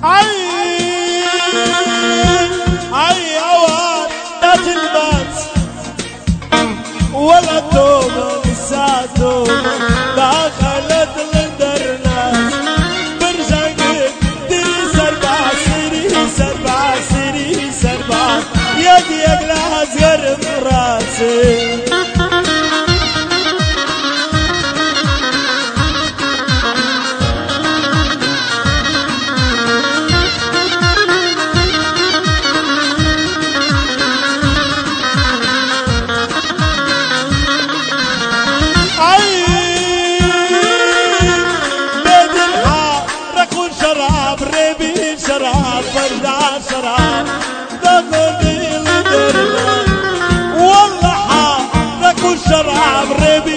عي اوان لا تلبس ولا توبة لساتو دخلت للدرناس برجعك ديري سربع سيري سربع سيري سربع يدي اقلع زغر براسي شراب برجع شراب دخلني لدرنا والله حارك والشراب ربي